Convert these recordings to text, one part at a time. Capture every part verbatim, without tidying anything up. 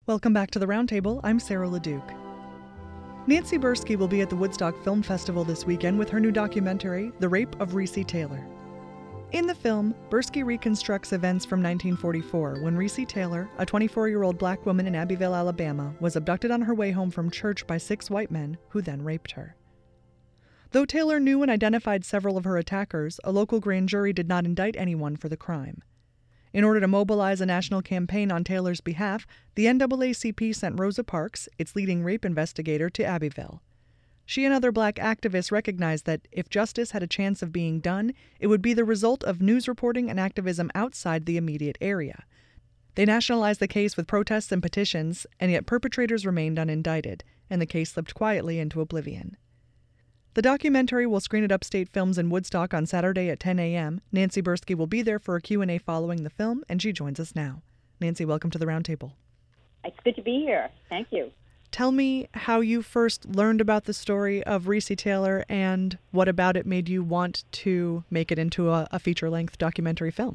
Welcome back to the Roundtable. I'm Sarah LeDuc. Nancy Bursky will be at the Woodstock Film Festival this weekend with her new documentary, The Rape of Recy Taylor. In the film, Bursky reconstructs events from nineteen forty-four when Recy Taylor, a twenty-four-year-old black woman in Abbeville, Alabama, was abducted on her way home from church by six white men who then raped her. Though Taylor knew and identified several of her attackers, a local grand jury did not indict anyone for the crime. In order to mobilize a national campaign on Taylor's behalf, the N double A C P sent Rosa Parks, its leading rape investigator, to Abbeville. She and other black activists recognized that if justice had a chance of being done, it would be the result of news reporting and activism outside the immediate area. They nationalized the case with protests and petitions, and yet perpetrators remained unindicted, and the case slipped quietly into oblivion. The documentary will screen at Upstate Films in Woodstock on Saturday at ten a.m. Nancy Bursky will be there for a Q and A following the film, and she joins us now. Nancy, welcome to the Roundtable. It's good to be here. Thank you. Tell me how you first learned about the story of Recy Taylor and what about it made you want to make it into a, a feature-length documentary film.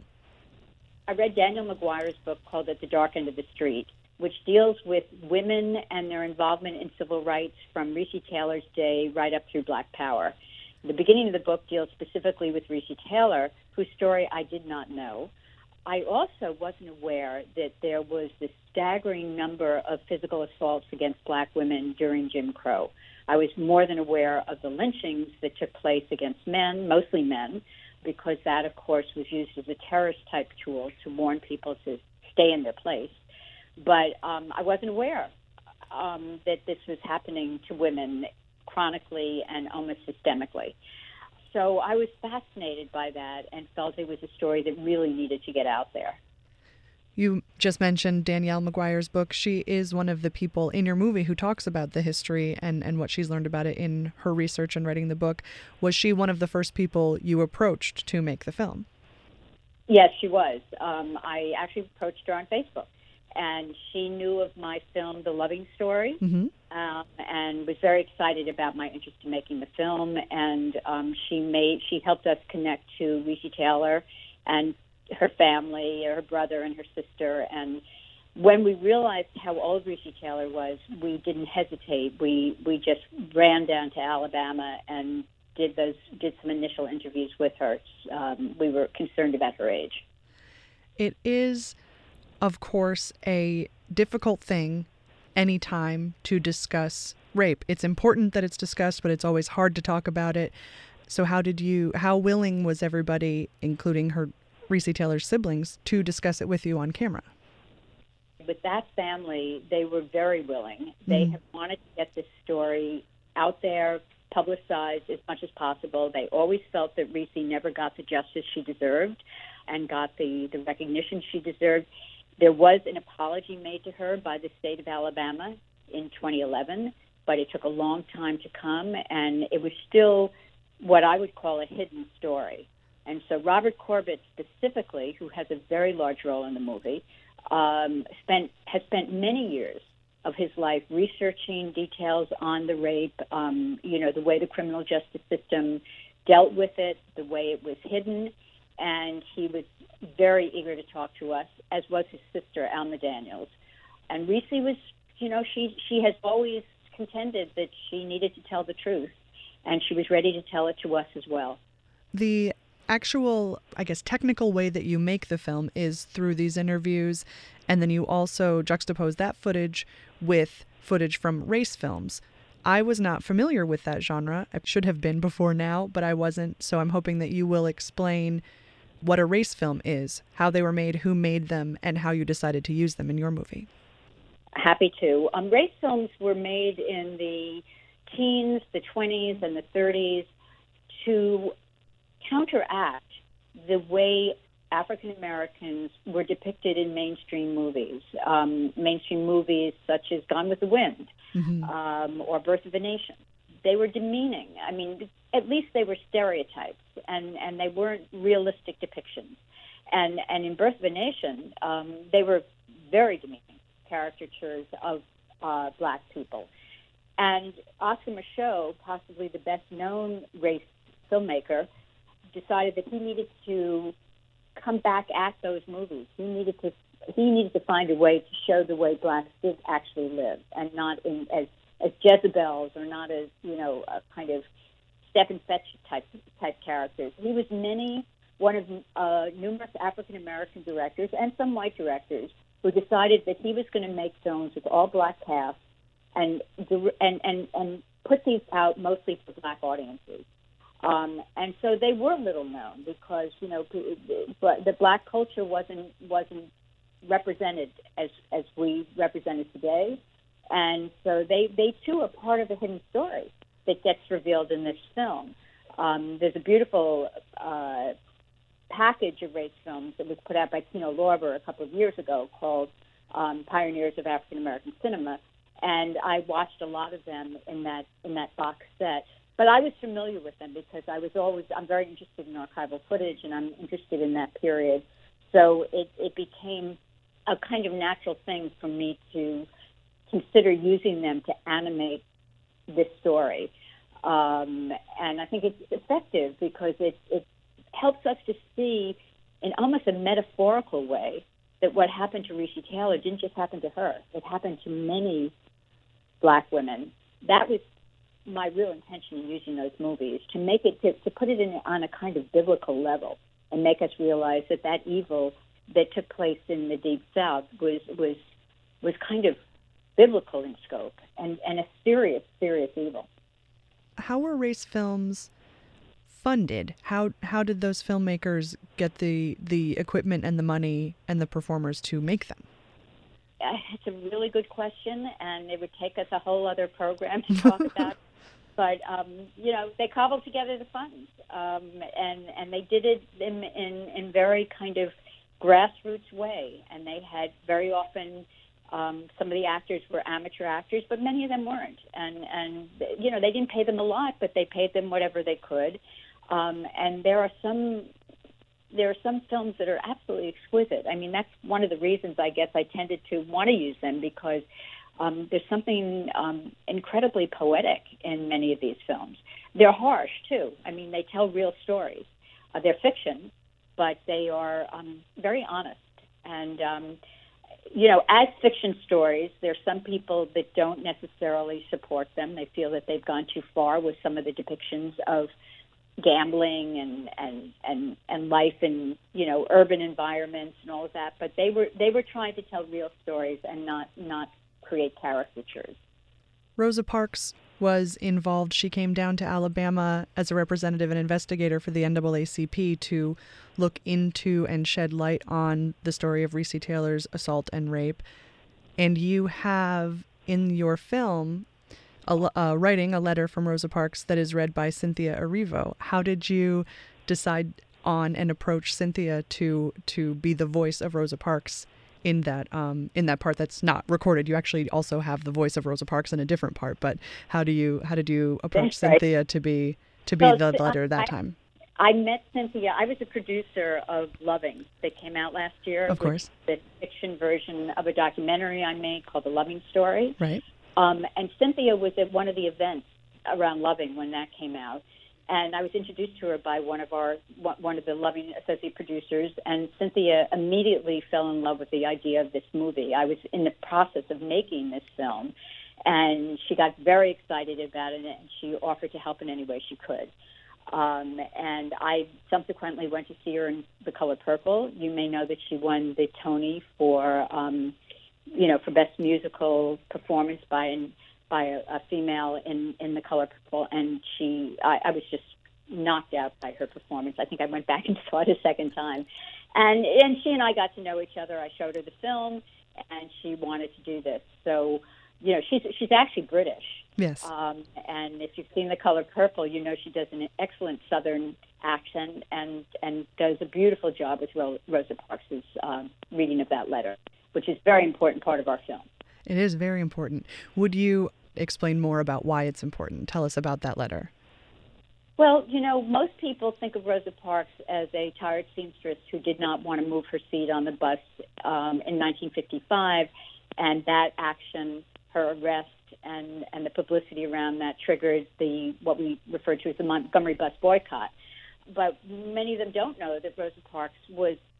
I read Daniel McGuire's book called At the Dark End of the Street, which deals with women and their involvement in civil rights from Recy Taylor's day right up through Black Power. The beginning of the book deals specifically with Recy Taylor, whose story I did not know. I also wasn't aware that there was this staggering number of physical assaults against black women during Jim Crow. I was more than aware of the lynchings that took place against men, mostly men, because that, of course, was used as a terrorist-type tool to warn people to stay in their place. But um, I wasn't aware um, that this was happening to women chronically and almost systemically. So I was fascinated by that and felt it was a story that really needed to get out there. You just mentioned Danielle McGuire's book. She is one of the people in your movie who talks about the history and, and what she's learned about it in her research and writing the book. Was she one of the first people you approached to make the film? Yes, she was. Um, I actually approached her on Facebook. And she knew of my film, The Loving Story, mm-hmm. um, and was very excited about my interest in making the film. And um, she made she helped us connect to Recy Taylor and her family, her brother and her sister. And when we realized how old Recy Taylor was, we didn't hesitate. We we just ran down to Alabama and did those did some initial interviews with her. Um, we were concerned about her age. It is, of course, a difficult thing anytime to discuss rape. It's important that it's discussed, but it's always hard to talk about it. So how did you, how willing was everybody, including her Recy Taylor's siblings, to discuss it with you on camera? With that family, they were very willing. They mm-hmm. have wanted to get this story out there, publicized as much as possible. They always felt that Recy never got the justice she deserved and got the, the recognition she deserved. There was an apology made to her by the state of Alabama in twenty eleven, but it took a long time to come, and it was still what I would call a hidden story. And so Robert Corbett specifically, who has a very large role in the movie, um, spent has spent many years of his life researching details on the rape, um, you know, the way the criminal justice system dealt with it, the way it was hidden, and he was very eager to talk to us, as was his sister, Alma Daniels. And Recy was, you know, she, she has always contended that she needed to tell the truth, and she was ready to tell it to us as well. The actual, I guess, technical way that you make the film is through these interviews, and then you also juxtapose that footage with footage from race films. I was not familiar with that genre. I should have been before now, but I wasn't, so I'm hoping that you will explain what a race film is, how they were made, who made them, and how you decided to use them in your movie. Happy to. Um, race films were made in the teens, the twenties, and the thirties to counteract the way African Americans were depicted in mainstream movies, um, mainstream movies such as Gone with the Wind mm-hmm. um, or Birth of a Nation. They were demeaning. I mean, at least they were stereotypes, and, and they weren't realistic depictions. And and in Birth of a Nation, um, they were very demeaning caricatures of uh, black people. And Oscar Micheaux, possibly the best-known race filmmaker, decided that he needed to come back at those movies. He needed to he needed to find a way to show the way blacks did actually live, and not in as as Jezebels, or not as, you know, a kind of Stephen Fetch type type characters. He was many one of uh, numerous African American directors and some white directors who decided that he was going to make films with all black casts and and and and put these out mostly for black audiences. Um, and so they were little known because, you know, the black culture wasn't wasn't represented as as we represent it today. And so they, they too are part of a hidden story that gets revealed in this film. Um, there's a beautiful uh, package of race films that was put out by Kino Lorber a couple of years ago called um, Pioneers of African American Cinema, and I watched a lot of them in that in that box set. But I was familiar with them because I was always, I'm very interested in archival footage, and I'm interested in that period. So it, it became a kind of natural thing for me to consider using them to animate this story. Um, and I think it's effective because it, it helps us to see in almost a metaphorical way that what happened to Recy Taylor didn't just happen to her. It happened to many black women. That was my real intention in using those movies, to make it, to, to put it in on a kind of biblical level and make us realize that that evil that took place in the Deep South was was was kind of biblical in scope and, and a serious, serious evil. How were race films funded? How how did those filmmakers get the, the equipment and the money and the performers to make them? Uh, it's a really good question, and it would take us a whole other program to talk about. But, um, you know, they cobbled together the funds, um, and, and they did it in, in, in very kind of grassroots way. And they had very often, um, some of the actors were amateur actors, but many of them weren't. And, and, you know, they didn't pay them a lot, but they paid them whatever they could. Um, and there are some there are some films that are absolutely exquisite. I mean, that's one of the reasons I guess I tended to want to use them, because Um, there's something um, incredibly poetic in many of these films. They're harsh, too. I mean, they tell real stories. Uh, they're fiction, but they are um, very honest. And, um, you know, as fiction stories, there's some people that don't necessarily support them. They feel that they've gone too far with some of the depictions of gambling and, and, and, and life in, you know, urban environments and all of that. But they were they were trying to tell real stories and not not create caricatures. Rosa Parks was involved. She came down to Alabama as a representative and investigator for the N double A C P to look into and shed light on the story of Recy Taylor's assault and rape. And you have in your film a, uh, writing a letter from Rosa Parks that is read by Cynthia Erivo. How did you decide on and approach Cynthia to to be the voice of Rosa Parks in that um, in that part that's not recorded? You actually also have the voice of Rosa Parks in a different part, but how do you how did you approach That's Cynthia right. to be to be So, the letter that I, time? I met Cynthia. I was a producer of Loving that came out last year. Of course. The fiction version of a documentary I made called The Loving Story. Right. Um, and Cynthia was at one of the events around Loving when that came out. And I was introduced to her by one of our one of the Loving associate producers, and Cynthia immediately fell in love with the idea of this movie. I was in the process of making this film, and she got very excited about it, and she offered to help in any way she could. Um, and I subsequently went to see her in The Color Purple. You may know that she won the Tony for, um, you know, for Best Musical Performance by an by a, a female in, in The Color Purple, and she, I, I was just knocked out by her performance. I think I went back and saw it a second time. And and she and I got to know each other. I showed her the film, and she wanted to do this. So, you know, she's she's actually British. Yes. Um, and if you've seen The Color Purple, you know she does an excellent Southern accent and, and does a beautiful job with Ro- Rosa Parks' um, reading of that letter, which is a very important part of our film. It is very important. Would you explain more about why it's important? Tell us about that letter. Well, you know, most people think of Rosa Parks as a tired seamstress who did not want to move her seat on the bus um, in nineteen fifty-five, and that action, her arrest, and, and the publicity around that triggered the what we refer to as the Montgomery bus boycott. But many of them don't know that Rosa Parks was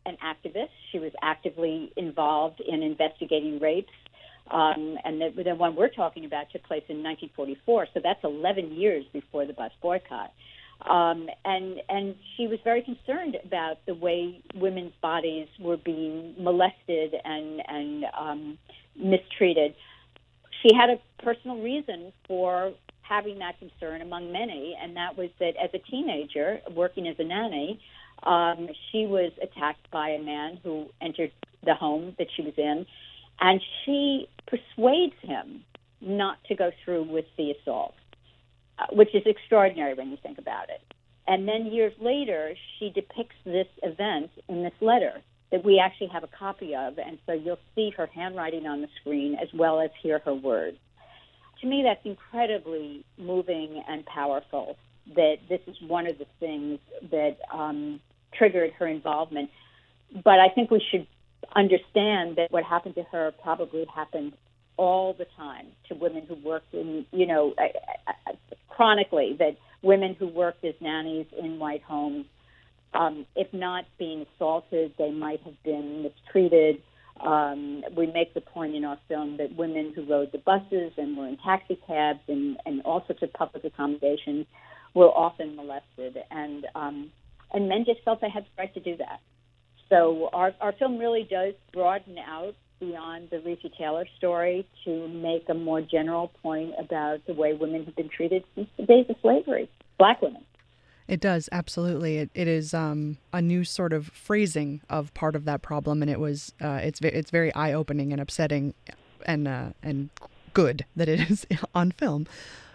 an activist. She was actively involved in investigating rapes. Um, and the, the one we're talking about took place in nineteen forty-four, so that's eleven years before the bus boycott. Um, and and she was very concerned about the way women's bodies were being molested and and um, mistreated. She had a personal reason for having that concern among many, and that was that as a teenager working as a nanny, um, she was attacked by a man who entered the home that she was in. And she persuades him not to go through with the assault, uh, which is extraordinary when you think about it. And then years later, she depicts this event in this letter that we actually have a copy of. And so you'll see her handwriting on the screen as well as hear her words. To me, that's incredibly moving and powerful, that this is one of the things that um, triggered her involvement. But I think we should understand that what happened to her probably happened all the time to women who worked in, you know, chronically, that women who worked as nannies in white homes, um, if not being assaulted, they might have been mistreated. Um, we make the point in our film that women who rode the buses and were in taxi cabs and, and all sorts of public accommodations were often molested. And, um, and men just felt they had the right to do that. So our, our film really does broaden out beyond the Recy Taylor story to make a more general point about the way women have been treated since the days of slavery, black women. It does, absolutely. It, it is um, a new sort of phrasing of part of that problem, and it was uh, it's it's very eye-opening and upsetting, and uh, and good that it is on film.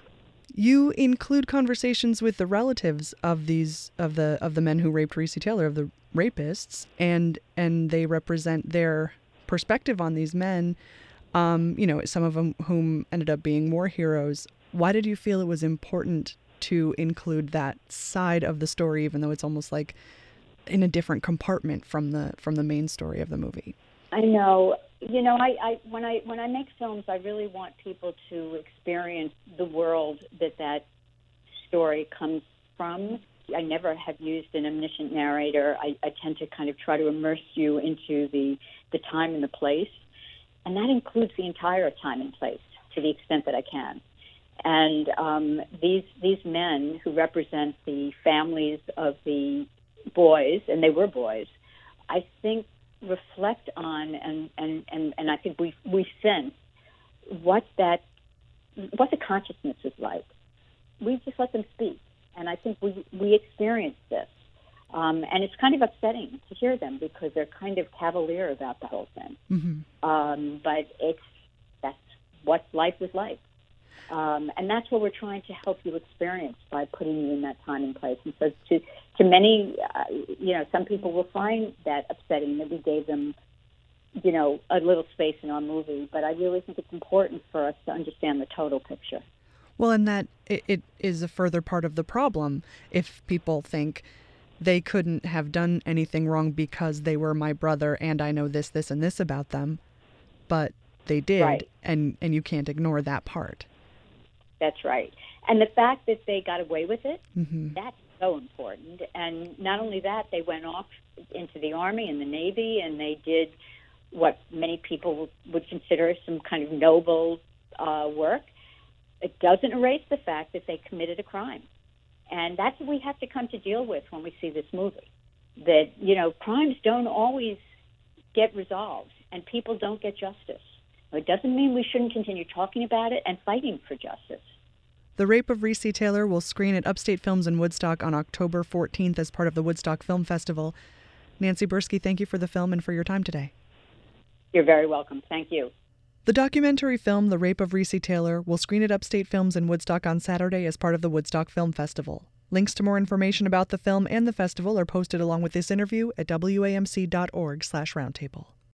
You include conversations with the relatives of these of the of the men who raped Recy Taylor, of the rapists, and and they represent their perspective on these men. Um, you know, some of them whom ended up being war heroes. Why did you feel it was important to include that side of the story, even though it's almost like in a different compartment from the from the main story of the movie? I know. You know, I, I when I when I make films, I really want people to experience the world that that story comes from. I never have used an omniscient narrator. I, I tend to kind of try to immerse you into the, the time and the place, and that includes the entire time and place to the extent that I can. And um, these these men who represent the families of the boys, and they were boys, I think reflect on and, and, and, and I think we we sense what that what the consciousness is like. We just let them speak, and I think we we experience this, um, and it's kind of upsetting to hear them because they're kind of cavalier about the whole thing. Mm-hmm. Um, but it's that's what life was like. Um, and that's what we're trying to help you experience by putting you in that time and place. And so to, to many, uh, you know, some people will find that upsetting that we gave them, you know, a little space in our movie. But I really think it's important for us to understand the total picture. Well, and that it, it is a further part of the problem if people think they couldn't have done anything wrong because they were my brother and I know this, this, and this about them. But they did, right. and, and you can't ignore that part. That's right. And the fact that they got away with it, mm-hmm. that's so important. And not only that, they went off into the Army and the Navy, and they did what many people would consider some kind of noble uh, work. It doesn't erase the fact that they committed a crime. And that's what we have to come to deal with when we see this movie. That, you know, crimes don't always get resolved, and people don't get justice. It doesn't mean we shouldn't continue talking about it and fighting for justice. The Rape of Recy Taylor will screen at Upstate Films in Woodstock on October fourteenth as part of the Woodstock Film Festival. Nancy Bursky, thank you for the film and for your time today. You're very welcome. Thank you. The documentary film, The Rape of Recy Taylor, will screen at Upstate Films in Woodstock on Saturday as part of the Woodstock Film Festival. Links to more information about the film and the festival are posted along with this interview at W A M C dot org slash roundtable.